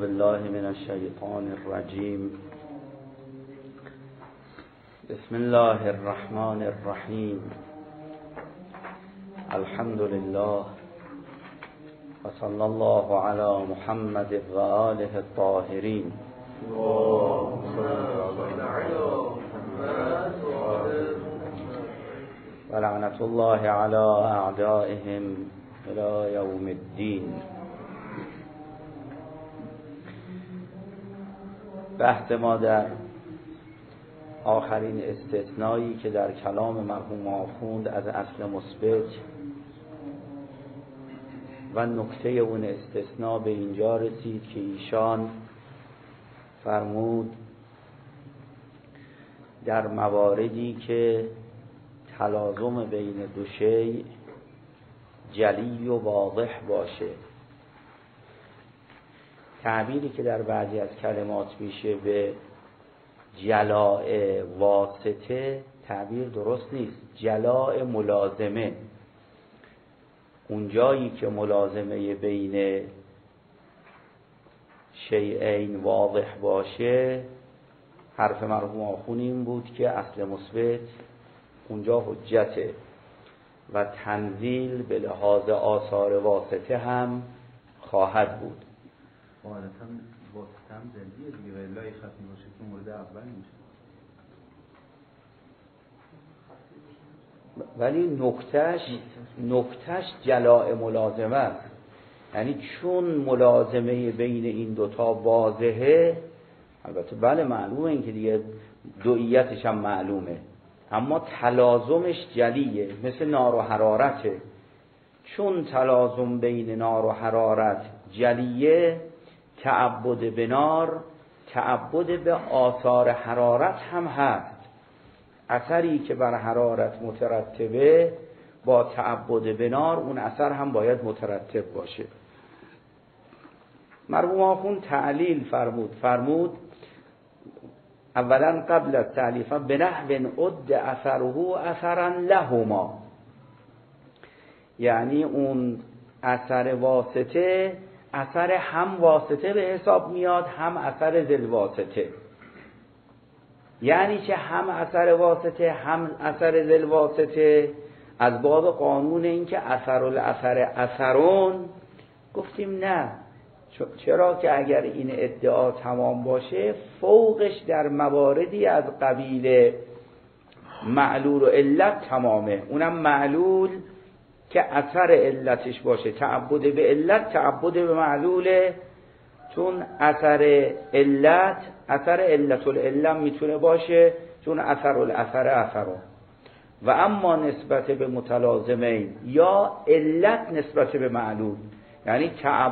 بالله من الشیطان الرجیم. بسم الله الرحمن الرحیم. الحمد لله و صلی الله علی محمد و آله الطاهرین. و لعنت الله علی اعدائهم الی یوم الدین. بحث ما در آخرین استثنایی که در کلام مرحوم آخوند از اصل مثبت و نکته اون استثناء به اینجا رسید که ایشان فرمود در مواردی که تلازم بین دو شیء جلی و واضح باشه، تعبیری که در بعضی از کلمات میشه به جلاء واسطه تعبیر درست نیست. جلاء ملازمه، اونجایی که ملازمه بین شیئین واضح باشه، حرف مرحوم آخوند این بود که اصل مثبت اونجا حجته و تنزیل به لحاظ آثار واسطه هم خواهد بود. غالباً واسطه هم زندیه دیگه، ولی ختمی باشه که مورد اول میشه. ولی نکتش جلاء ملازمه است. یعنی چون ملازمه بین این دوتا واضحه، البته بله معلومه این که دیگه دوئیتش هم معلومه، اما تلازمش جلیه، مثل نار و حرارته. چون تلازم بین نار و حرارت جلیه، تعبد به نار تعبد به آثار حرارت هم هست. اثری که بر حرارت مترتبه با تعبد به نار اون اثر هم باید مترتب باشه. مرحوم آخوند تعلیل فرمود اولا قبل از تعلیف به نحو عد اثره اثرا لهما، یعنی اون اثر واسطه اثر هم واسطه به حساب میاد هم اثر ذل واسطه. یعنی که هم اثر واسطه هم اثر ذل واسطه از باب قانون این که اثر الاثر اثرون. گفتیم نه، چرا که اگر این ادعا تمام باشه فوقش در مواردی از قبیل معلول و علت تمامه، اونم معلول که اثر علتش باشه، تعبد به علت تعبد به معلوله، چون اثر علت العلم میتونه باشه، چون اثر الاثر اثرون. و اما نسبت به متلازمین یا علت نسبت به معلول، یعنی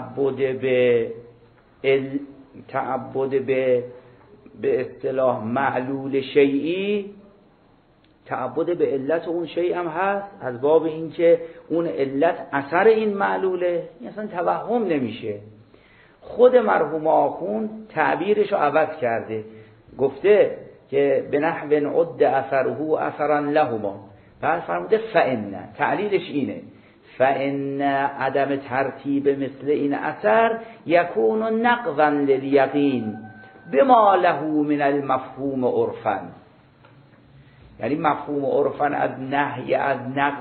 تعبد به اصطلاح معلول شیئی، تعبد به علت اون شیء هم هست از باب اینکه اون علت اثر این معلوله، این اصلا توهم نمیشه. خود مرحوم آخوند تعبیرش رو عوض کرده، گفته که به نحو عد اثره اثرا لهما، بعد فرموده فإن، تعلیلش اینه فإن عدم ترتیب مثل این اثر یکون نقضا للیقین بما له من المفهوم عرفا. یعنی مفهوم عرفا از نهی از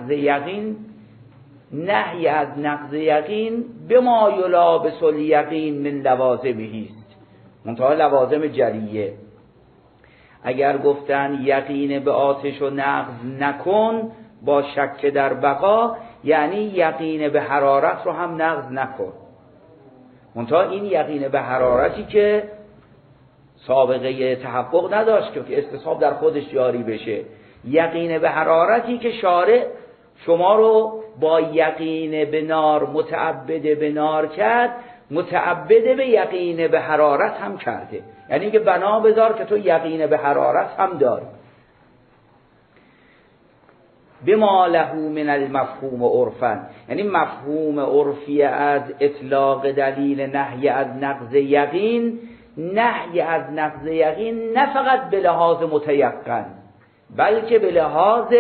نقض یقین بما یلابس الیقین من لوازمه است، منتها لوازم جلیه. اگر گفتن یقین به آتش و نقض نکن با شک در بقا، یعنی یقین به حرارت رو هم نقض نکن، منتها این یقین به حرارتی که سابقه تحقق نداشت که استصحاب در خودش جاری بشه، یقین به حرارتی که شارع شما رو با یقین به نار متعبد به نار کرد، متعبد به یقین به حرارت هم کرده، یعنی که بنا بذار که تو یقین به حرارت هم داری. بما له من المفهوم عرفا، یعنی مفهوم عرفی از اطلاق دلیل نهی از نقض یقین، نهی از نقض یقین نه فقط به لحاظ متیقن بلکه به لحاظ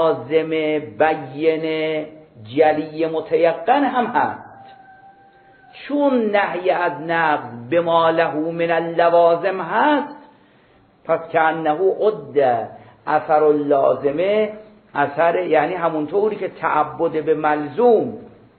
لازم بیان جلی متیقن هم هست. چون نهی از نقض به ما له من اللوازم هست، پس کأنه عد اثر اللازمه اثر، یعنی همونطوری که تعبد به ملزوم،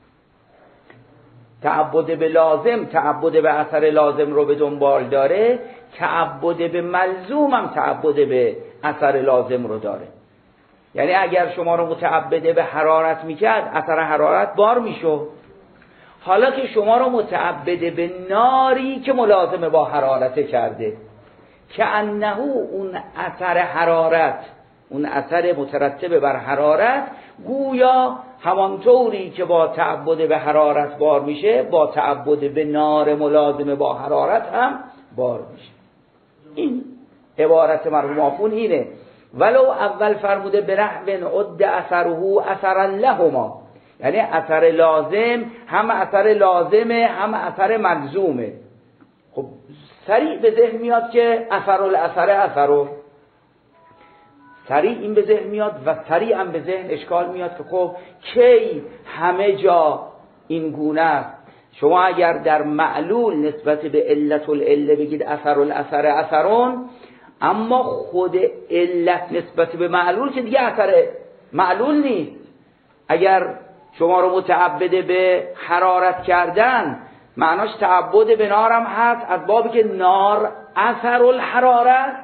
تعبد به لازم، تعبد به اثر لازم رو به دنبال داره، تعبد به ملزوم هم تعبد به اثر لازم رو داره. یعنی اگر شما رو متعبد به حرارت میکرد، اثر حرارت بار میشد. حالا که شما رو متعبد به ناری که ملازمه با حرارت کرده، که انه اون اثر حرارت، اون اثر مترتب بر حرارت، گویا همانطوری که با تعبد به حرارت بار میشه، با تعبد به نار ملازمه با حرارت هم بار میشه. این عبارت مرحوم آخوند اینه. ولو اول فرموده به نحو عد اثره اثرا لهما، یعنی اثر لازم هم اثر لازمه هم اثر ملزومه. خب سریع به ذهن میاد که اثر الاثر اثرو، سریع این به ذهن میاد و سریع هم به ذهن اشکال میاد که خب کی همه جا این گونه است. شما اگر در معلول نسبت به علت العله بگید اثر الاثر اثرون، اما خود علت نسبت به معلول که دیگه اثر معلول نیست. اگر شما رو متعبد به حرارت کردن، معناش تعبد به نار هم هست، از بابی که نار اثر الحرارت.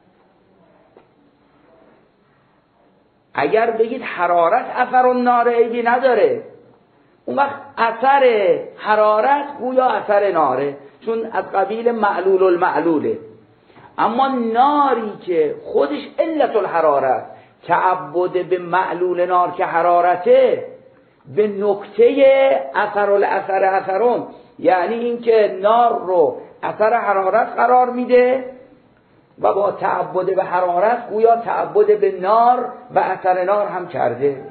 اگر بگید حرارت اثر النار عیبی نداره، اون وقت اثر حرارت گویا اثر ناره، چون از قبیل معلول المعلوله. اما ناری که خودش علت الحرارت، تعبد به معلول نار که حرارته، به نکته اثر الاثر اثرون، یعنی اینکه نار رو اثر حرارت قرار میده و با تعبد به حرارت گویا تعبد به نار و اثر نار هم کرده.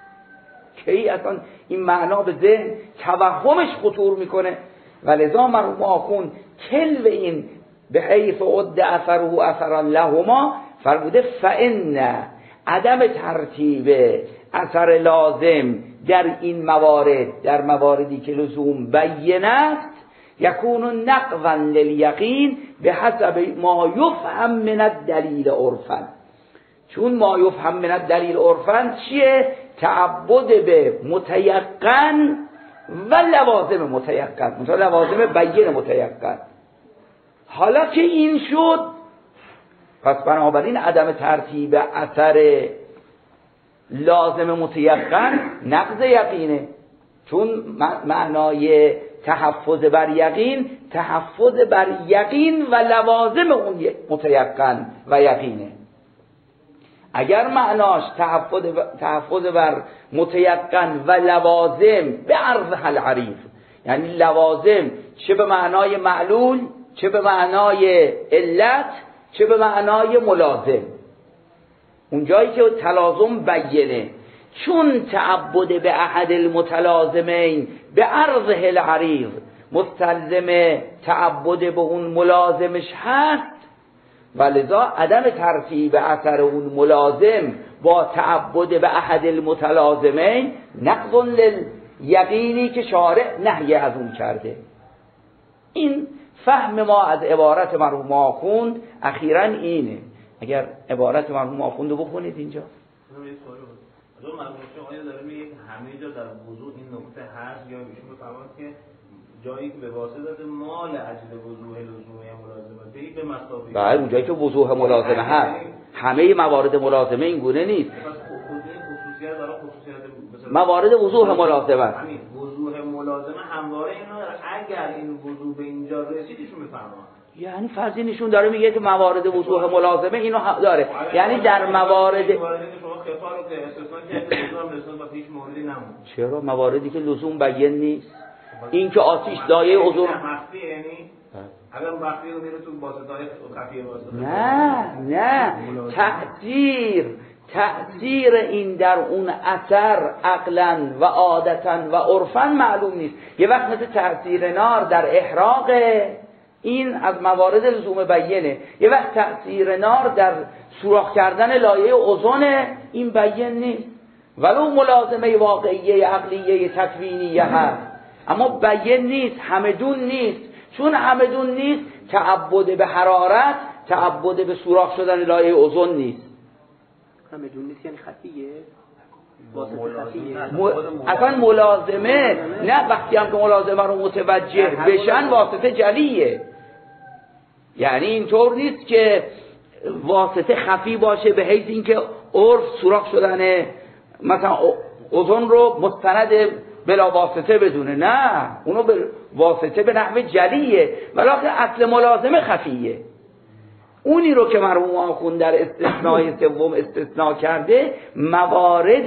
کی اصلا این معنا به ذهن توهمش خطور میکنه. و لذا مرحوم آخوند کل این به حیث عد اثره اثرا لهما فرموده فإن عدم ترتیب اثر لازم در این موارد، در مواردی که لزوم بیان است، یکون نقضا للیقین به حسب ما یفهم من الدلیل عرفا. چون ما یفهم من الدلیل عرفا چیه؟ تعبد به متیقن و لوازم متیقن، مثلا لوازم بیان متیقن. حالا که این شد، پس بنابراین عدم ترتیب اثر لازم متیقن نقض یقینه، چون معنای تحفظ بر یقین، تحفظ بر یقین و لوازم اون متیقن و یقینه. اگر معناش تحفظ بر متیقن و لوازم به عرض العریف، یعنی لوازم چه به معنای معلول، چه به معنای علت، چه به معنای ملازم، اون جایی که تلازم بیانه، چون تعبد به احد المتلازمین به عرضه العریض مستلزم تعبد به اون ملازمش هست، ولذا عدم ترتیب اثر اون ملازم با تعبد به احد المتلازمین نقض لیقینی که شارع نهی از اون کرده. این فهم ما از عبارت مرحوم آخوند اخیراً اینه. اگر عبارت مرحوم آخوند رو بخونید اینجا. مرحوم آیا داره میگه همه جا در وضوح این نکته هست، یا ایشون بفرماد که جایی که به واسطه مال اجل وضوح لزومه ملازمه به مسابقه، بله اون جایی که وضوح ملازمه هست، همه موارد ملازمه این گونه نیست. خصوصیت داره، خصوصیت موارد وضوح ملازمه است. همین وضوح ملازمه همواره اینا داره. اگر این وضوح به اینجا رسید ایشون بفرماد، یعنی فرضی نشون داره میگه که موارد وضوح ملازمه اینو داره، یعنی در موارد چرا مواردی که لزوم بیان نیست، این که آتش دایه عذر مخفی، یعنی اگر مخفی رو میره تو واسطه‌های خفیه واسطه، نه تأثیر این در اون اثر عقلا و عادتا و عرفا معلوم نیست. یه وقت مثل تأثیر نار در احراق، این از موارد لزوم بیانه. یه وقت تأثیر نار در سوراخ کردن لایه اوزون، این بیان نیست، ولو ملازمه واقعیه عقلیه تکوینیه هست، اما بیان نیست، همدون نیست. چون همدون نیست، تعبد به حرارت، تعبد به سوراخ شدن لایه اوزون نیست. همدون نیست یعنی خفیه؟ اصلا ملازمه نه، وقتی هم که ملازمه رو متوجه بشن واسطه جلیه. یعنی اینطور نیست که واسطه خفی باشه به حیث اینکه عرف سوراخ شدن مثلا اوزون رو مستند بلا واسطه بدونه، نه، اونو به واسطه به نحو جلیه، ولی اصل ملازمه خفیه. اونی رو که مرحوم آخوند در استثناء سوم استثناء کرده موارد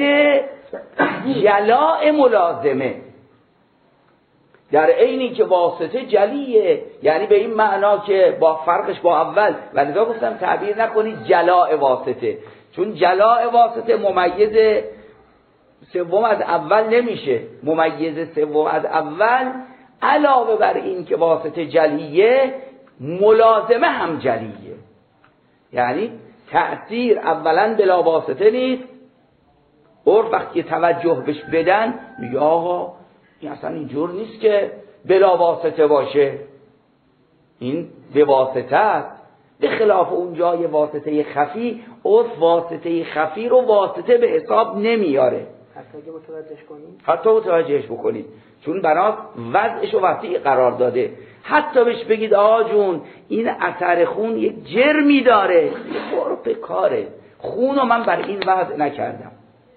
جلاء ملازمه، در عینی که واسطه جلیه، یعنی به این معنا که با فرقش با اول، ولذا گفتم تعبیر نکنید جلاء واسطه، چون جلاء واسطه ممیز سوم از اول نمیشه. ممیز سوم از اول علاوه بر این که واسطه جلیه، ملازمه هم جلیه. یعنی تأثیر اولا بلا واسطه نیست. عرف وقتی توجه بهش بدن میگه آقا این اصلا اینجور نیست که بلا واسطه باشه، این به واسطه است. به خلاف اون جای واسطه خفی، عرف واسطه خفی رو واسطه به حساب نمیاره، حتی متوجهش بکنید، چون بناس وضعش و وسیع قرار داده. حتی بهش بگید آقا جون این اثر خون یک جرمی داره، برو به کاره، خون رو من بر این وضع نکردم.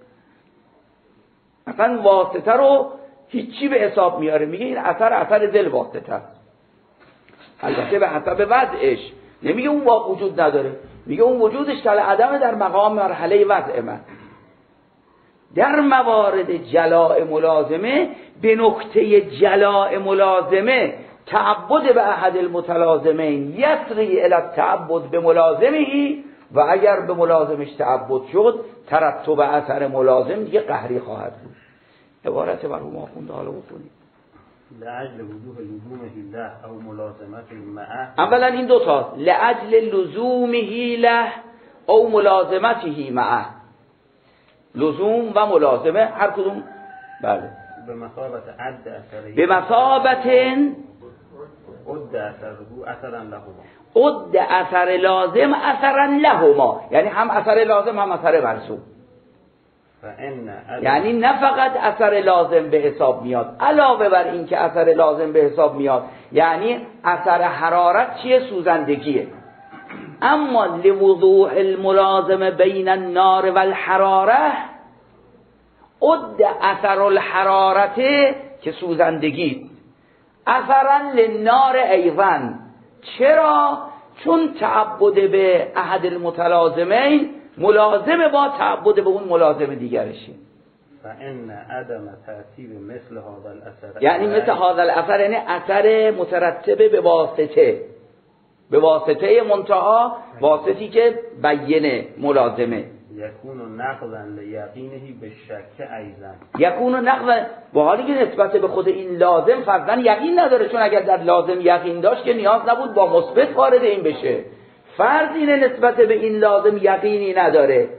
اصلا واسطه رو هیچی به حساب میاره، میگه این اثر دل واسطه است. البته به حسب وضعش، نمیگه اون وجود نداره، میگه اون وجودش تل عدم در مقام مرحله وضع من. در موارد جلاء ملازمه، به نکته جلاء ملازمه تعبد به احد المتلازمین یسری الی التعبد به ملازمهی، و اگر به ملازمش تعبد شد ترتب اثر ملازم دیگه قهری خواهد بود. عبارت مرحوم آخوند حالا بکنید. لعجل وضوح لزومه له او ملازمته معه. اولا این دو تا لعجل لزومه له او ملازمته معه، لزوم و ملازمه هر کدوم بله به مثابت عد اثره، به مثابت عد اثره اثرا لهما، عد اثر لازم اثرا لهما، یعنی هم اثر لازم هم اثر مرسوم. یعنی نه فقط اثر لازم به حساب میاد، علاوه بر این که اثر لازم به حساب میاد، یعنی اثر حرارت چیه؟ سوزندگیه. اما لوضوح الملازمه بین النار و الحراره، عد اثر الحرارت که سوزندگی، اثرا للنار ایضا. چرا؟ چون تعبد به احد المتلازمین ملازم با تعبد به اون ملازم دیگرشی. فان عدم ترتیب مثل هذا الاثر، یعنی مثل هذا الاثر یعنی اثر مترتب به واسطه، به واسطه منتها، واسطی که بیینه ملازمه. یکون نقضا لیقینه به شک ایضا، یکون نقضا، با حالی که نسبت به خود این لازم فرضاً یقین نداره، چون اگر در لازم یقین داشت که نیاز نبود با مثبت وارد این بشه. فرض اینه نسبت به این لازم یقینی نداره،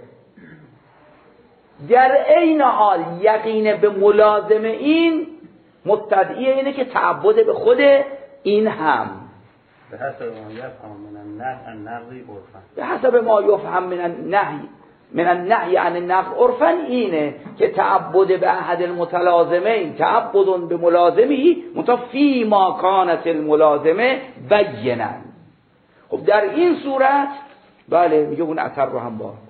در عین حال یقین به ملازم این مستدعی اینه که تعبد به خود این هم به حسب ما یفهم من النهی عن نقضی عرفا، به حسب ما یفهم من النهی عن النقض عرفا، اینه که تعبد به احد المتلازمین تعبد به ملازمهی متفی ما کانت الملازمه بینا. خب در این صورت بله میگه اون اثر رو هم با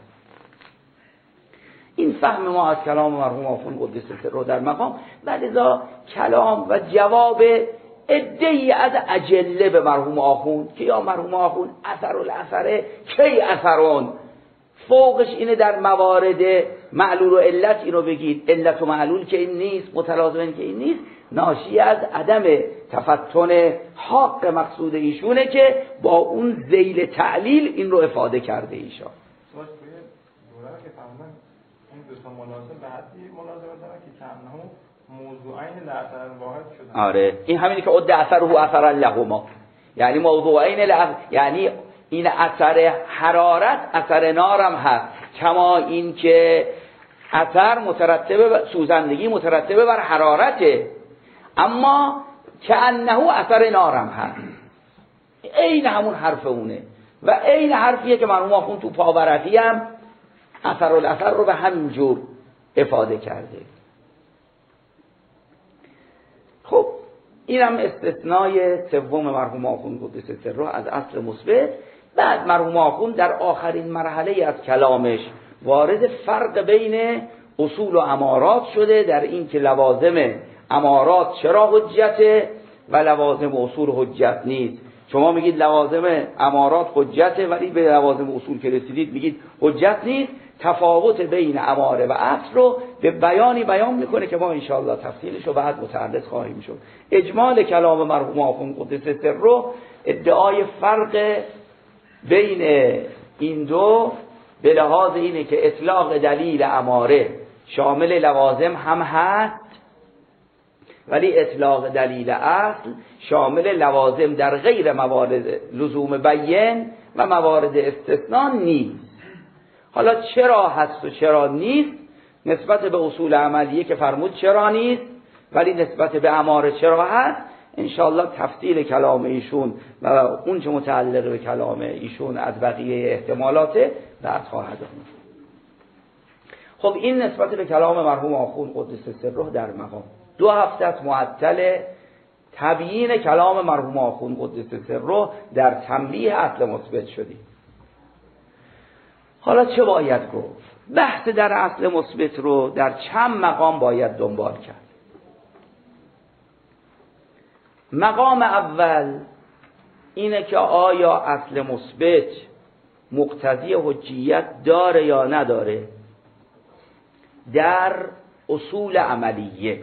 این فهم ما از کلام مرحوم آخوند قدس سره در مقام، ولذا کلام و جواب عده‌ای از اجله به مرحوم آخوند که یا مرحوم آخوند اثر الاثره کی اثرون، فوقش اینه در موارد معلول و علت اینو بگید، علت و معلول که این نیست، متلازمین که این نیست، ناشی از عدم تفتن حق مقصود ایشونه که با اون ذیل تعلیل این رو افاده کرده ایشان. دوران که فهمن این دو تا ملازم به حدی ملازمه دارن که کمنه موضوعین لأثر واحد شدن. آره این همینی که عد اثر هو اثر لهما، یعنی موضوعین یعنی این اثر حرارت اثر نارم هست، کما این که اثر مترتب سوزندگی مترتب بر حرارته. اما کأنه اثر نارم هست، عین همون حرف اونه و عین حرفیه که مرحوم آخوند تو پاورقی هم اثر رو به همین جور افاده کرده. خب اینم استثنای سوم مرحوم آخوند قدس سره از اصل مثبت. بعد مرحوم آخوند در آخرین مرحله از کلامش وارد فرق بین اصول و امارات شده، در این که لوازم امارات چرا حجته و لوازم اصول حجت نیست. شما میگید لوازم امارات حجته ولی به لوازم اصول که رسیدید میگید حجت نیست. تفاوت بین اماره و اصل رو به بیانی بیان میکنه که ما انشاءالله تفصیلش رو بعد متحدث خواهیم شد. اجمال کلام مرحوم آخوند قدس سره ادعای فرق بین این دو به لحاظ اینه که اطلاق دلیل اماره شامل لوازم هم هست ولی اطلاق دلیل اصل شامل لوازم در غیر موارد لزوم بیان و موارد استثناء نیست. حالا چرا هست و چرا نیست نسبت به اصول عملیه که فرمود چرا نیست ولی نسبت به اماره چرا هست، انشاءالله تفصیل کلام ایشون و اون چه متعلق به کلام ایشون از بقیه احتمالات بعد خواهد آمد. خب این نسبت به کلام مرحوم آخوند قدس سره در مقام 2 هفته است معطل تبیین کلام مرحوم آخوند قدس سره در تنبیه اصل مثبت شدیم. حالا چه باید گفت؟ بحث در اصل مثبت رو در چند مقام باید دنبال کرد. مقام اول اینه که آیا اصل مثبت مقتضی حجیت داره یا نداره در اصول عملیه،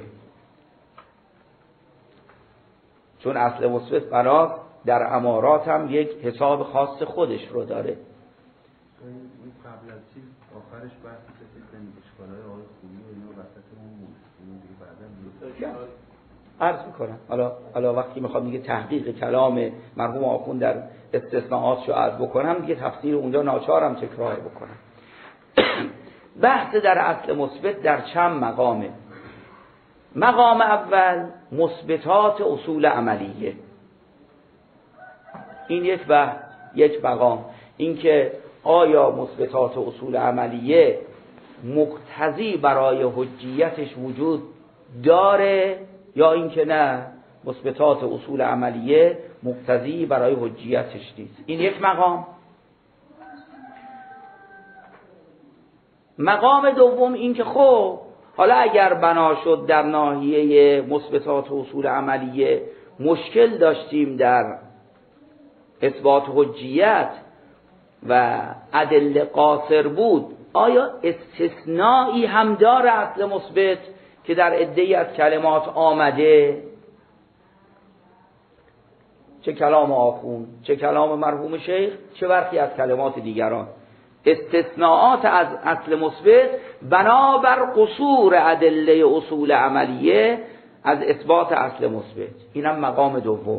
چون اصل مثبت برای در امارات هم یک حساب خاص خودش رو داره. این قبل از چیز آخرش بحث سیستم اشکالای آقای خوبی و اینا وسطمون بود. اینو دیگه بعداً عرض میکنم. حالا وقتی میخوام دیگه تحقیق کلام مرحوم آخوند در استثناءاتشو عرض بکنم دیگه تفسیر اونجا ناچارم تکرار بکنم. بحث در اصل مثبت در چند مقامه. مقام اول مثبتات اصول عملیه، این یک مقام، این که آیا مثبتات اصول عملیه مقتضی برای حجیتش وجود داره یا اینکه نه مثبتات اصول عملیه مقتضی برای حجیتش نیست. این یک مقام. مقام دوم این که خب حالا اگر بنا شد در ناحیه مثبتات اصول عملیه مشکل داشتیم در اثبات حجیت و ادله قاصر بود، آیا استثنایی هم داره اصل مثبت که در عده‌ای از کلمات آمده؟ چه کلام آخوند، چه کلام مرحوم شیخ، چه برخی از کلمات دیگران، استثناءات از اصل مثبت بنابر قصور ادله اصول عملیه از اثبات اصل مثبت. اینم مقام دوم.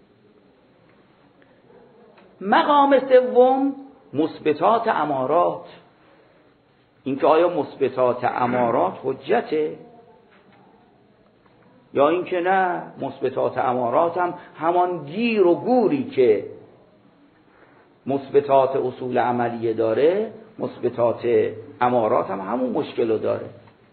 مقام سوم مثبتات امارات، اینکه آیا مثبتات امارات حجته یا اینکه نه مثبتات امارات هم همان گیر و گوری که مثبتات اصول عملیه داره مثبتات امارات هم همون مشکل رو داره.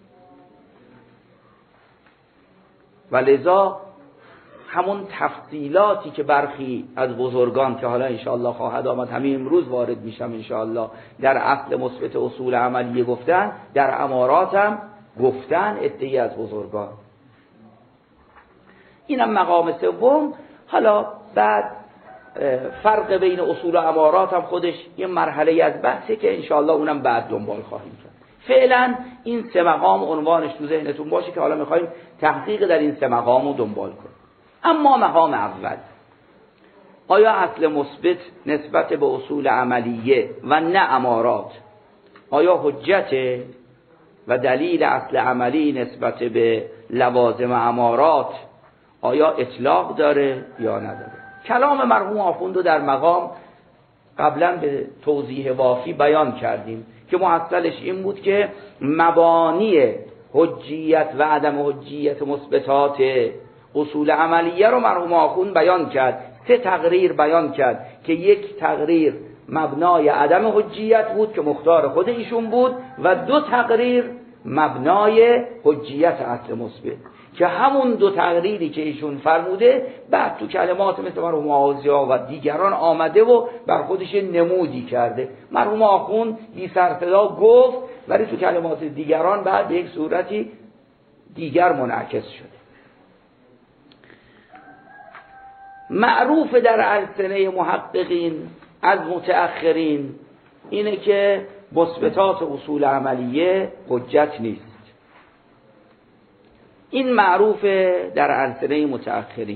و لذا همون تفصیلاتی که برخی از بزرگان که حالا انشاءالله خواهد آمد، همین امروز وارد میشم انشاءالله، در اصل مثبت اصول عملیه گفتن، در امارات هم گفتن عده‌ای از بزرگان. اینم مقام سوم. حالا بعد فرق بین اصول و امارات هم خودش یه مرحله از بحثه که انشاءالله اونم بعد دنبال خواهیم کرد. فعلا این 3 مقام عنوانش تو ذهنتون باشه که حالا میخوایم تحقیق در این 3 مقام رو دنبال کنیم. اما مقام اول، آیا اصل مثبت نسبت به اصول عملیه و نه امارات آیا حجته و دلیل اصل عملی نسبت به لوازم امارات آیا اطلاق داره یا نداره؟ کلام مرحوم آخوند رو در مقام قبلا به توضیح وافی بیان کردیم که محصلش این بود که مبانی حجیت و عدم حجیت مثبتات اصول عملیه رو مرحوم آخوند بیان کرد، 3 تقریر بیان کرد که یک تقریر مبنای عدم حجیت بود که مختار خود ایشون بود و 2 تقریر مبنای حجیت اصل مثبت که همون 2 تقریری که ایشون فرموده بعد تو کلمات مثل مرحوم آغازی‌ها و دیگران آمده و بر خودش نمودی کرده. مرحوم آخوند بی سر صدا گفت ولی تو کلمات دیگران بعد به یک صورتی دیگر منعکس شده. معروف در السنه محققین از متأخرین اینه که مثبتات اصول عملیه حجت نیست. این معروف در السنه متأخرین،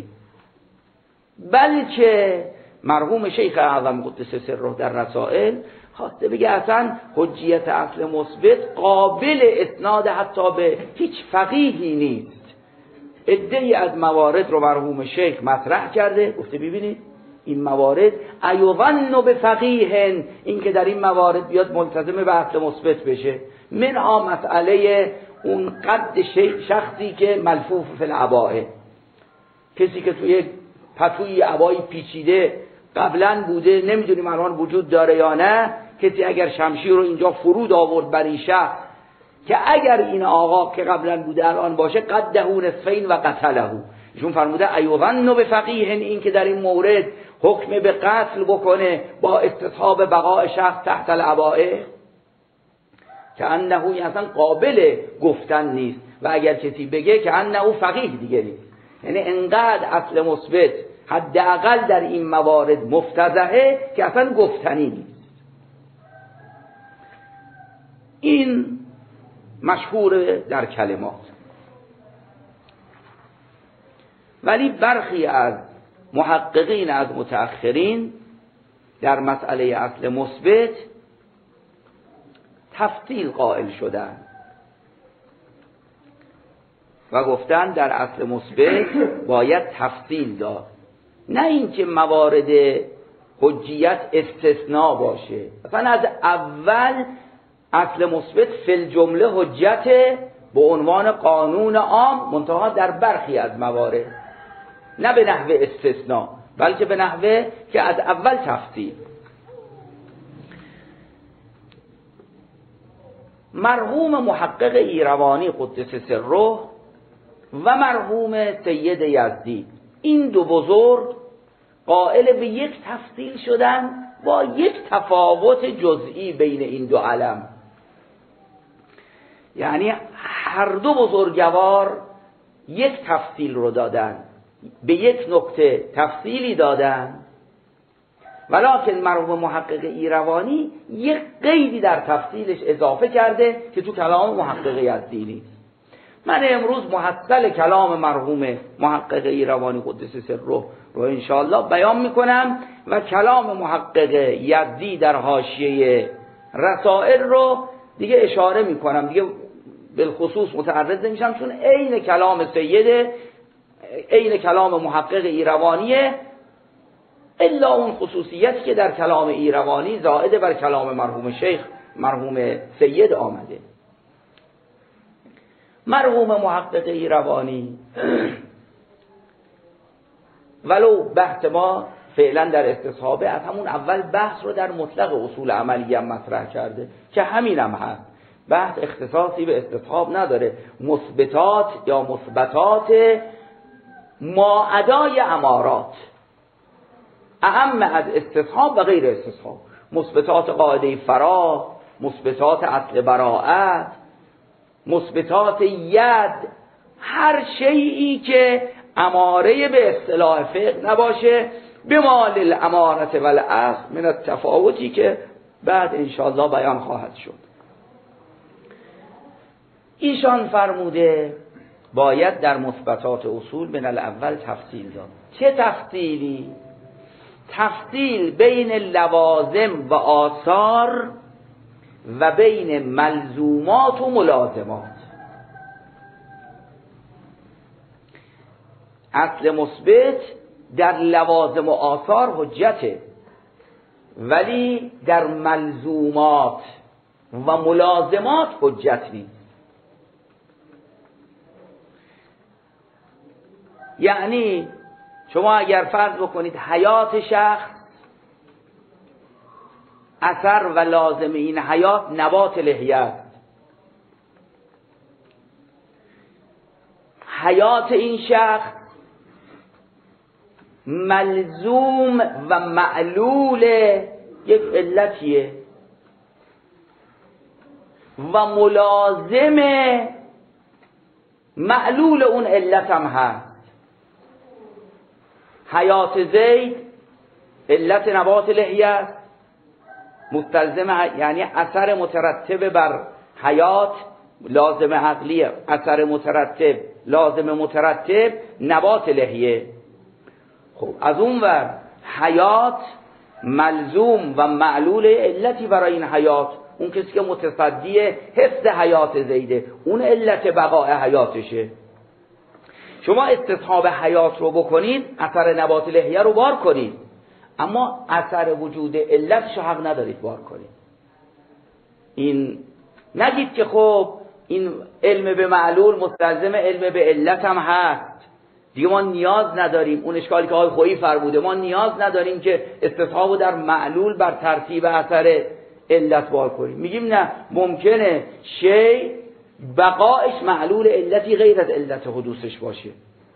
بلکه مرحوم شیخ اعظم قدس سره در رسائل خواسته بگه اصلا حجیت اصل مثبت قابل اسناد حتی به هیچ فقیهی نیست. عده‌ای از موارد رو مرحوم شیخ مطرح کرده، گفته ببینید این موارد ایوظن بفقیه، این که در این موارد بیاد ملتزم به اصل مثبت بشه. منها مسئله اون قد شخصی که ملفوف فی العباءه، کسی که توی پتوی عبایی پیچیده قبلا بوده، نمیدونیم الان وجود داره یا نه. کسی اگر شمشیر رو اینجا فرود آورد بر این شخص که اگر این آقا که قبلا بوده الان باشه قده نصفین و قتله، ایشون فرموده ایوظن بفقیه، این که در این مورد حکم به قتل بکنه با استصحاب بقاء شخص تحت العباءه، که انه اصلا قابل گفتن نیست و اگر کسی بگه که انه فقیه دیگه نیست. یعنی انقدر اصل مثبت حداقل در این موارد مفتضحه که اصلا گفتنی نیست. این مشهور در کلمات، ولی برخی از محققین از متأخرین در مسئله اصل مثبت تفصیل قائل شدن و گفتن در اصل مثبت باید تفصیل داد، نه اینکه موارد حجیت استثناء باشه. مثلا از اول اصل مثبت فی الجمله حجت به عنوان قانون عام، منتها در برخی از موارد، نه به نحوه استثناء بلکه به نحوه که از اول تفصیل. مرحوم محقق ایروانی قدس سره و مرحوم سید یزدی، این 2 بزرگ قائل به یک تفصیل شدن با یک تفاوت جزئی بین این 2 علم. یعنی هر 2 بزرگوار یک تفصیل رو دادن، به یک نکته تفصیلی دادن، ولکن مرحوم محقق ایروانی یک قیدی در تفصیلش اضافه کرده که تو کلام محقق یزدی نیست. من امروز محصل کلام مرحوم محقق ایروانی قدس سره رو انشاءالله بیان میکنم و کلام محقق یزدی در حاشیه رسائل رو دیگه اشاره میکنم، دیگه بالخصوص متعرض نمیشم، چون عین کلام سیده، عین کلام محقق ایروانیه، الا اون خصوصیتی که در کلام ایروانی زائد بر کلام مرحوم شیخ مرحوم سید آمده. مرحوم محقق ایروانی ولو بحث ما فعلا در استصحابه از همون اول بحث رو در مطلق اصول عملی هم مطرح کرده که همین هم هست، بحث اختصاصی به استصحاب نداره. مثبتات یا مثبتات ماعدای امارات اهم از استصحاب و غیر استصحاب، مثبتات قاعده فرا، مثبتات اصل براءت، مثبتات ید، هر شیئی که اماره به اصطلاح فقه نباشه بمال الامارت و الاخذ من التفاوتی که بعد انشاءالله بیان خواهد شد. ایشان فرموده باید در مثبتات اصول من الاول تفصیل داد. چه تفصیلی؟ تفصیل بین لوازم و آثار و بین ملزومات و ملازمات. اصل مثبت در لوازم و آثار حجته، ولی در ملزومات و ملازمات حجت نیست. یعنی شما اگر فرض بکنید حیات شخص، اثر و لازم این حیات نبات لحیه است. حیات این شخص ملزوم و معلول یک علتیه و ملازم معلول اون علت هم هست. حیات زید علت نبات لحیه است، مستلزم یعنی اثر مترتب بر حیات لازم عقلیه، اثر مترتب لازم مترتب نبات لحیه. خب از اون ور حیات ملزوم و معلول علتی برای این حیات، اون کسی که متصدی حفظ حیات زیده اون علت بقای حیاتشه. شما استصحاب حیات رو بکنید، اثر نبات لحیه رو بار کنید، اما اثر وجود علتش حق ندارید بار کنید. این نگید که خب این علم به معلول مستلزم علم به علت هم هست، دیگه ما نیاز نداریم. اون اشکالی که آقای خویی فرموده، ما نیاز نداریم که استصحاب رو در معلول بر ترتیب اثر علت بار کنیم. میگیم نه، ممکنه شی بقایش معلول علتی غیر از علت حدوثش باشه.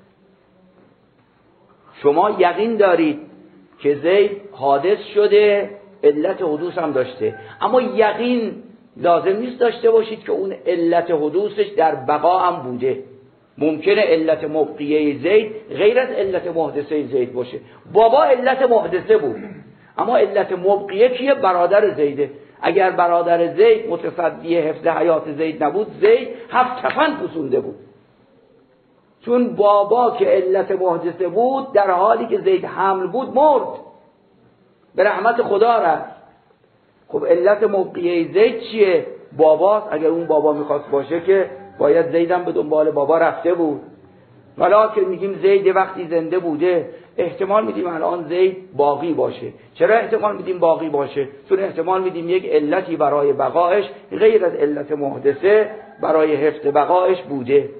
شما یقین دارید که زید حادث شده، علت حدوث هم داشته، اما یقین لازم نیست داشته باشید که اون علت حدوثش در بقا هم بوده. ممکنه علت مبقیه زید غیر از علت محدثه زید باشه. بابا علت محدثه بود، اما علت مبقیه کیه؟ برادر زیده. اگر برادر زید متصدی حفظ حیات زید نبود، زید 7 کفن پوسونده بود. چون بابا که علت محدثه بود در حالی که زید حمل بود مرد، به رحمت خدا رفت. خب علت مبقیه زید چیه؟ باباست. اگر اون بابا میخواست باشه که باید زیدم به دنبال بابا رفته بود. ولی که میگیم زید وقتی زنده بوده، احتمال میدیم الان زید باقی باشه. چرا احتمال میدیم باقی باشه؟ چون احتمال میدیم یک علتی برای بقایش غیر از علت محدثه برای حفظ بقایش بوده،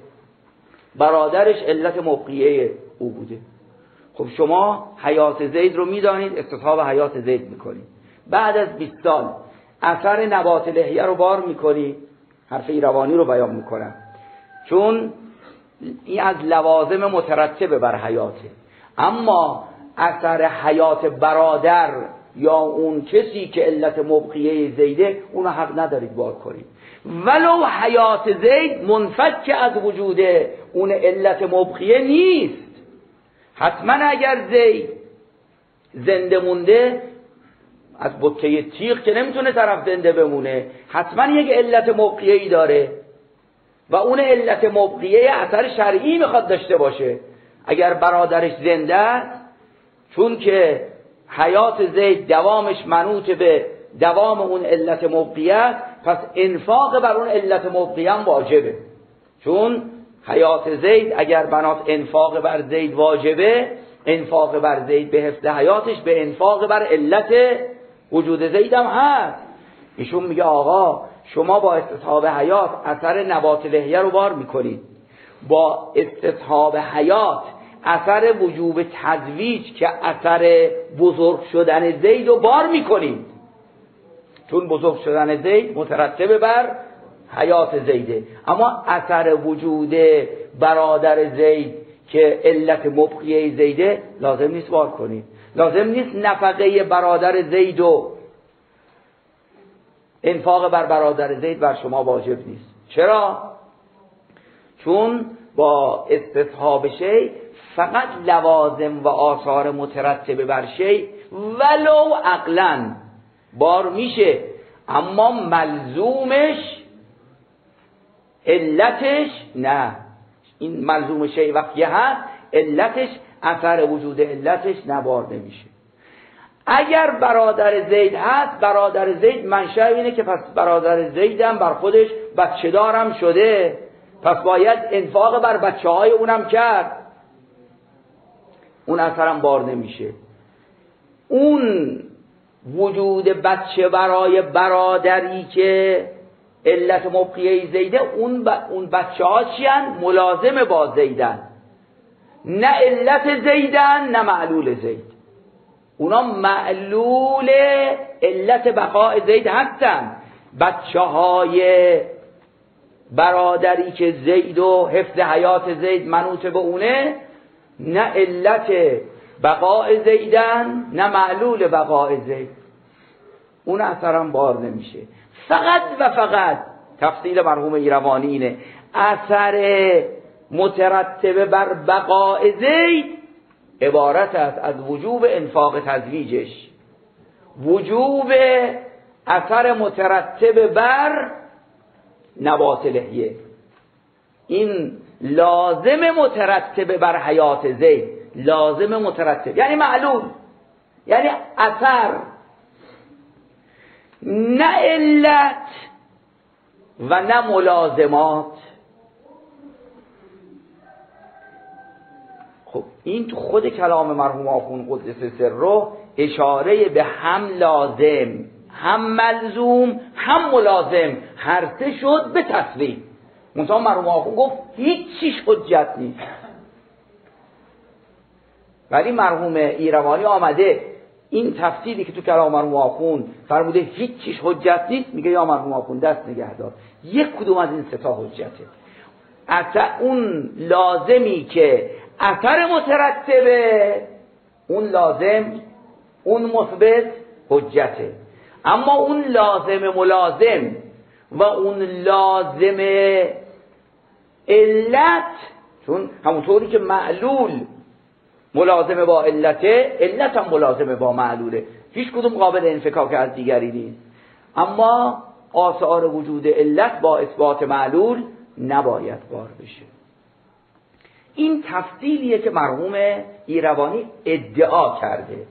برادرش علت مبقیه او بوده. خب شما حیات زید رو میدانید، استصحاب حیات زید میکنید. بعد از 20 سال اثر نبات لحیه رو بار میکنید. حرف ایروانی رو بیان میکنم، چون این از لوازم مترتبه بر حیاته. اما اثر حیات برادر یا اون کسی که علت مبقیه زیده، اون حق ندارید بار کنید. ولو حیات زید منفک از وجود اون علت مبقیه نیست. حتما اگر زید زنده مونده، از بطه تیغ که نمیتونه طرف زنده بمونه، حتما یک علت مبقیه‌ای داره و اون علت مبقیه اثر شرعی میخواد داشته باشه. اگر برادرش زنده است، چون که حیات زید دوامش منوط به دوام اون علت مبقیه است، پس انفاق بر اون علت مبقیه هم واجبه. چون حیات زید اگر بنات انفاق بر زید واجبه، انفاق بر زید به حفظ حیاتش به انفاق بر علت وجود زید هم هست. ایشون میگه آقا شما با استصحاب حیات اثر نبات لحیه رو بار میکنید، با استصحاب حیات اثر وجوب تزویج که اثر بزرگ شدن زید رو بار میکنید، چون بزرگ شدن زید مترتب بر حیات زیده. اما اثر وجود برادر زید که علت مبقیه زیده لازم نیست بار کنید. لازم نیست نفقه برادر زید و انفاق بر برادر زید بر شما واجب نیست. چرا؟ چون با استصحاب شی فقط لوازم و آثار مترتبه بر شی ولو عقلاً بار میشه، اما ملزومش علتش نه. این ملزوم شی وقتی هست، علتش اثر وجود علتش نبار نمیشه. اگر برادر زید هست، برادر زید منشأ اینه که پس برادر زید هم بر خودش بچه دارم شده، پس باید انفاق بر بچه های اونم کرد، اون اثرم بار نمیشه. اون وجود بچه برای برادری که علت مبقیه زیده، اون بچه ها چیان؟ ملازم با زیدن. نه علت زیدن نه معلول زید. اونا معلول علت بقای زید هستن. بچه های برادری که زید و حفظ حیات زید منوط به اونه نه علت بقای زیدن نه معلول بقای زید، اون اثرا بار نمیشه. فقط و فقط تفصیل مرحوم ایروانی اینه، اثر مترتب بر بقای زید عبارت است از وجوب انفاق تزویجش، وجوب اثر مترتب بر نبات لحیه. این لازم مترتب بر حیات زید، لازم مترتب یعنی معلول، یعنی اثر، نه علت و نه ملازمات. خب این تو خود کلام مرحوم آخوند قدس سره اشاره به هم لازم هم ملزوم هم ملازم هر سه شد به تصویب. منتها مرحوم آخوند گفت هیچ چیش حجت نیست، ولی مرحوم ایروانی آمده این تفصیلی که تو کلام مرحوم آخوند فرموده هیچ چیش حجت نیست، میگه یا مرحوم آخوند دست نگه دار، یک کدوم از این سه تا حجته. اون لازمی که اثر مترتبه اون لازم اون مثبت حجته، اما اون لازم ملازم و اون لازم علت، چون همونطوری که معلول ملازمه با علته، علت هم ملازمه با معلوله، هیچ کدوم قابل انفکاک از دیگری نیست، اما آثار وجود علت با اثبات معلول نباید بار بشه. این تفصیلیه که مرحوم ایروانی ادعا کرده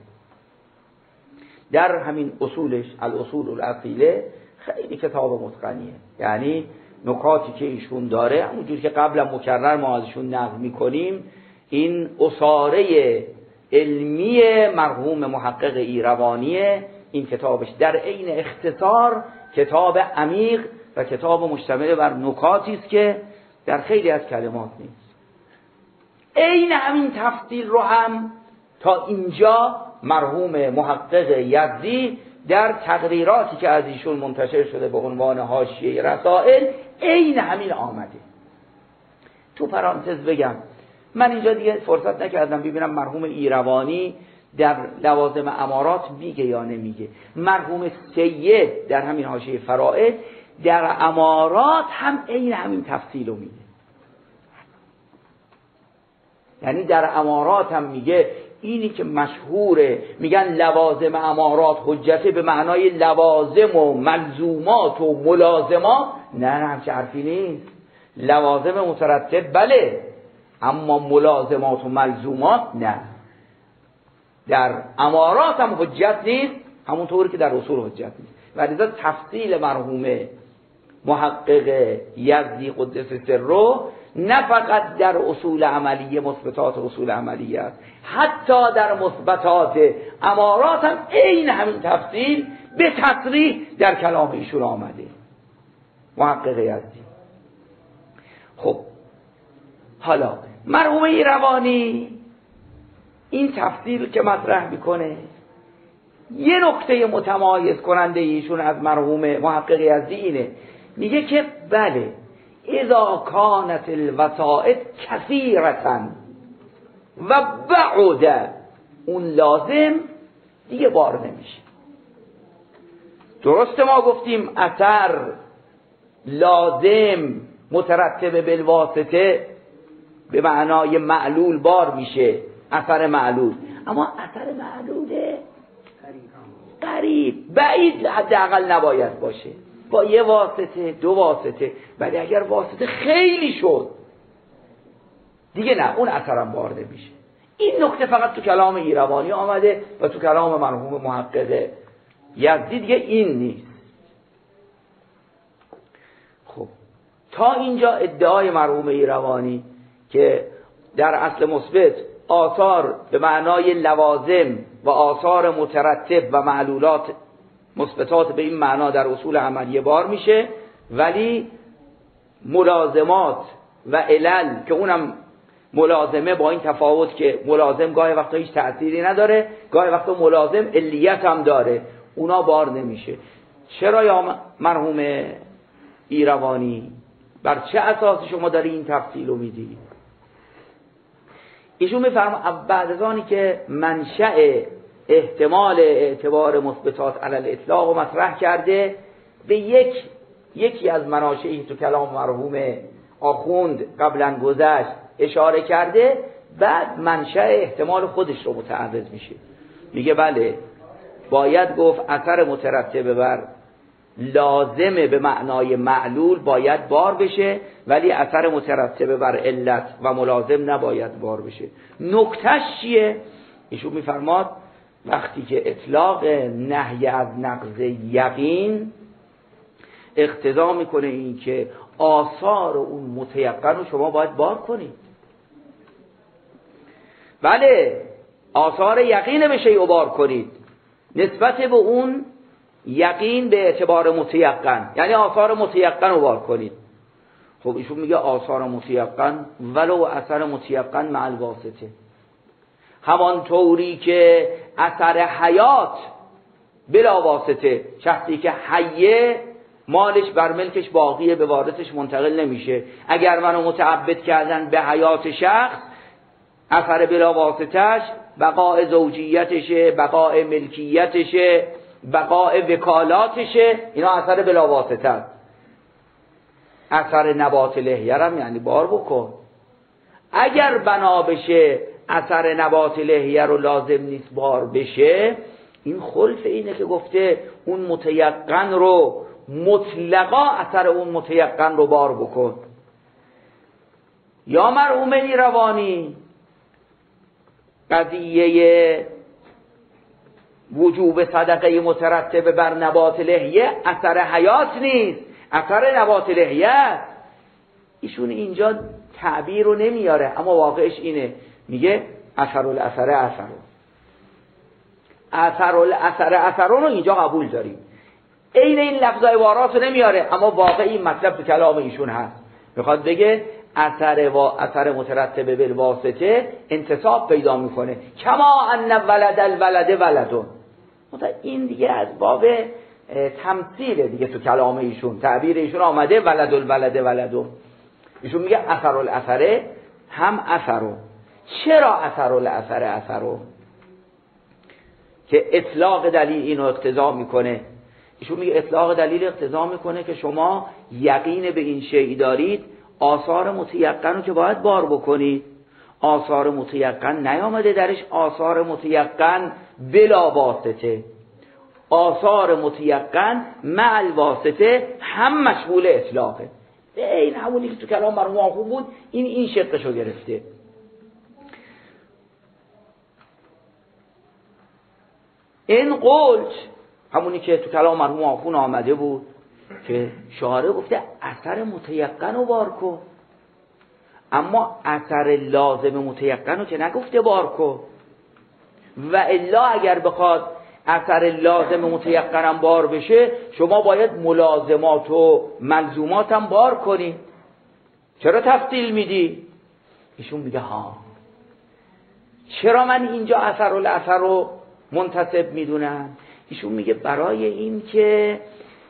در همین اصولش، الاصول الاصیله. خیلی کتاب متقنیه، یعنی نکاتی که ایشون داره همونجوری که قبلا مکرر ما ازشون نقل میکنیم، این اصاره علمی مرحوم محقق ایروانیه. این کتابش در عین اختصار کتاب عمیق و کتاب مشتمل بر نکاتی است که در خیلی از کلمات نیست. عین همین تفصیل رو هم تا اینجا مرحوم محقق یزدی در تقریراتی که از ایشون منتشر شده به عنوان حاشیه رسائل عین همین آمده. تو پرانتز بگم، من اینجا دیگه فرصت نکردم ببینم مرحوم ایروانی در لوازم امارات میگه یا نمیگه. مرحوم سید در همین حاشیه فرائض در امارات هم عین همین تفصیل رو میگه، یعنی در امارات هم میگه اینی که مشهوره میگن لوازم امارات حجته به معنای لوازم و ملزومات و ملازمات، نه همچه حرفی نیست. لوازم مترتب بله، اما ملازمات و ملزومات نه. در امارات هم حجت نیست همونطوری که در اصول حجت نیست. و لذا تفصیل مرحوم محقق یزدی قدس سره نه فقط در اصول عملیه، مثبتات اصول عملیه است، حتی در مثبتات امارات هم عین همین تفصیل به تصریح در کلام ایشون آمده محقق یزدی. خب حالا مرحوم ایروانی این تفصیل که مطرح میکنه یه نکته متمایز کننده ایشون از مرحوم محقق یزدی اینه، میگه که بله اذا کانت الوسائط کثیرة و بعد، اون لازم دیگه بار نمیشه. درسته ما گفتیم اثر لازم مترتب بالواسطه به معنای معلول بار میشه، اثر معلول، اما اثر معلوله قریب بعید حداقل نباید باشه، با یه واسطه دو واسطه، ولی اگر واسطه خیلی شد دیگه نه، اون اثرم بار نمیشه. این نکته فقط تو کلام ایروانی آمده و تو کلام مرحوم محقق یزدی دیگه این نیست. خب تا اینجا ادعای مرحوم ایروانی که در اصل مثبت آثار به معنای لوازم و آثار مترتب و معلولات مثبتات به این معنا در اصول عملیه بار میشه، ولی ملازمات و علل که اونم ملازمه با این تفاوت که ملازم گاهی وقتا هیچ تأثیری نداره، گاهی وقتا ملازم علیت هم داره، اونا بار نمیشه. چرا یا مرحوم ایروانی بر چه اساسی شما داری این تفصیل رو میدی؟ ایشون میفرما بعد از آنی که منشأ احتمال اعتبار مثبتات علی الاطلاق و مطرح کرده، به یکی از مناشئی تو کلام مرحوم آخوند قبلا گذشت اشاره کرده، بعد منشأ احتمال خودش رو متعرض میشه. میگه بله باید گفت اثر مترتب بر لازمه به معنای معلول باید بار بشه، ولی اثر مترتب بر علت و ملازم نباید بار بشه. نکتهش چیه؟ ایشون میفرماد وقتی که اطلاق نهی از نقض یقین اقتضا میکنه این که آثار اون متیقن رو شما باید بار کنید. بله آثار یقین به شیء بار کنید نسبت به اون یقین به اعتبار متیقن، یعنی آثار متیقن رو بار کنید. خب ایشون میگه آثار متیقن ولو اثر متیقن مع الواسطه، همان طوری که اثر حیات بلا واسطه، شخصی که حیه مالش بر ملکش باقیه به وارثش منتقل نمیشه، اگر منو متعبد کردن به حیات شخص اثر بلا واسطهش بقاء زوجیتشه، بقاء ملکیتشه، بقاء وکالاتشه، اینا اثر بلا واسطه است. اثر نبات لحیه هم یعنی بار بکن. اگر بنا بشه اثر نبات لحیه رو لازم نیست بار بشه، این خلف اینه که گفته اون متیقن رو مطلقا اثر اون متیقن رو بار بکن. یا مرحوم ایروانی قضیه وجوب صدقه مترتب بر نبات لحیه اثر حیات نیست، اثر نبات لحیه. ایشون اینجا تعبیر رو نمیاره اما واقعش اینه، میگه اثر الاثر رو اینجا قبول داریم. این لفظ عبارات رو نمیاره اما واقعی مطلب تو کلام ایشون هست. میخواد بگه اثر مترتب بالواسطه انتصاب پیدا میکنه، کما ان ولد الولد ولدون. این دیگه از باب تمثیل دیگه تو کلام ایشون، تعبیر ایشون آمده ولد الولد ولدون. ایشون میگه اثر الاثره هم اثرو. چرا اثر الاثرو؟ که اطلاق دلیل اینو اقتضا میکنه. ایشون میگه اطلاق دلیل اقتضا میکنه که شما یقین به این شیء دارید، آثار متیقن رو که باید بار بکنید. آثار متیقن نیامده درش آثار متیقن بلا واسطه، آثار متیقن مع الواسطه هم مشمول اطلاقه. این همونی که تو کلام مرحوم آخوند بود، این شقشو گرفته. این قلت همونی که تو کلام مرحوم آخوند آمده بود که شارع گفته اثر متیقن رو بار کن، اما اثر لازم متیقن رو که نگفته بار کن. و الا اگر بخواد اثر لازم متیقن هم بار بشه، شما باید ملازمات و ملزومات هم بار کنی. چرا تفصیل میدی؟ ایشون میگه ها، چرا من اینجا اثر الاثر رو منتصب میدونم؟ ایشون میگه برای این که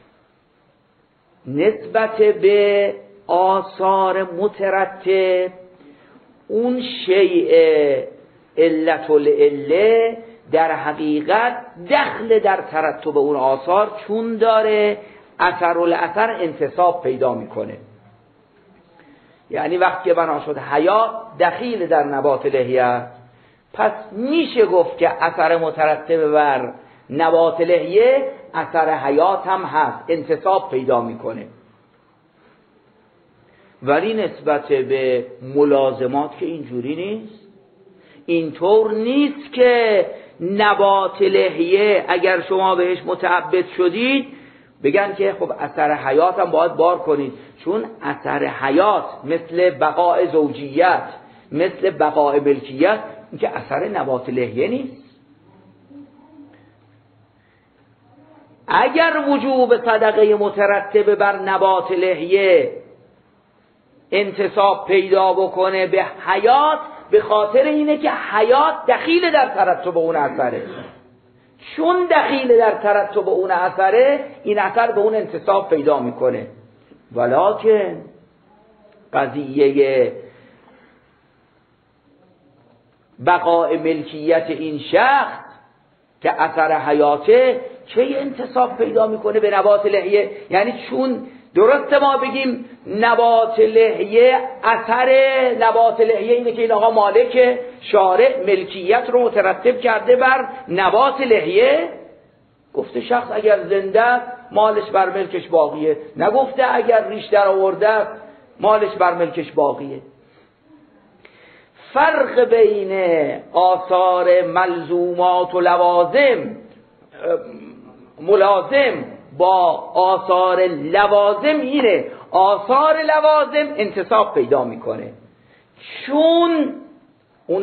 نسبت به آثار مترتب اون شیء علت العله در حقیقت دخل در ترتب اون آثار چون داره، اثر الاثر انتصاب پیدا میکنه. یعنی وقتی بنا شد حیات دخیل در نبات لحیه، پس میشه گفت که اثر مترتب بر نبات لحیه اثر حیات هم هست، انتصاب پیدا میکنه. ولی نسبت به ملازمات که اینجوری نیست. اینطور نیست که نبات لحیه اگر شما بهش متعبد شدید بگن که خب اثر حیات هم باید بار کنید، چون اثر حیات مثل بقاء زوجیت، مثل بقاء ملکیت، این که اثر نبات لحیه نیست. اگر وجوب صدقه مترتب بر نبات لحیه انتصاب پیدا بکنه به حیات، به خاطر اینه که حیات دخیل در ترتب اون اثره. چون دخیل در ترتب اون اثره، این اثر به اون انتصاب پیدا میکنه. ولکن قضیه بقاء ملکیت این شخص که اثر حیاته چه انتصاب پیدا میکنه به نبات لحیه؟ یعنی چون درست ما بگیم نبات لحیه، اثر نبات لحیه اینه که این آقا مالک شارع ملکیت رو مترتب کرده بر نبات لحیه. گفته شخص اگر زنده است مالش بر ملکش باقیه، نگفته اگر ریش در آورده مالش بر ملکش باقیه. فرق بین آثار ملزومات و لوازم ملازم با آثار لوازم اینه، آثار لوازم انتصاب پیدا میکنه چون اون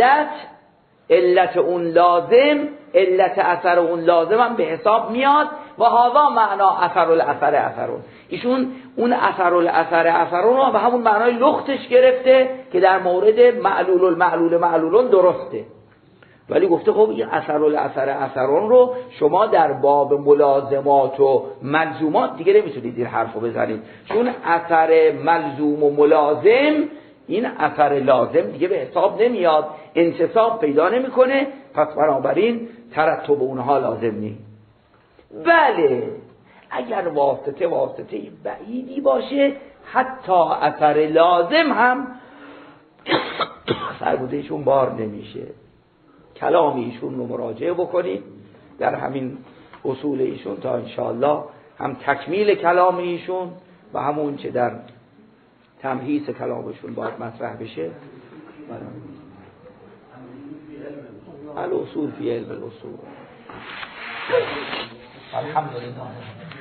علت اون لازم، علت اثر اون لازم هم به حساب میاد و هذا معنا اثر الاثر اثرون. ایشون اون اثر الاثر اثرون رو به همون معنای لختش گرفته که در مورد معلول المعلول معلولون درسته، ولی گفته خب این اثر الاثر اثرون رو شما در باب ملازمات و ملزومات دیگه نمیتونید این حرف رو بزنید، چون اثر ملزوم و ملازم این اثر لازم دیگه به حساب نمیاد، انتصاب پیدا نمیکنه، پس بنابراین ترتب اونها لازم نیست. بله اگر واسطه بعیدی باشه، حتی اثر لازم هم سربودهشون بار نمیشه. کلام ایشون رو مراجعه بکنید در همین اصول ایشون تا انشاءالله هم تکمیل کلام ایشون و همون چه در تمهیز کلامشون باید مطرح بشه. الاصول فی علم الاصول. الحمدلله.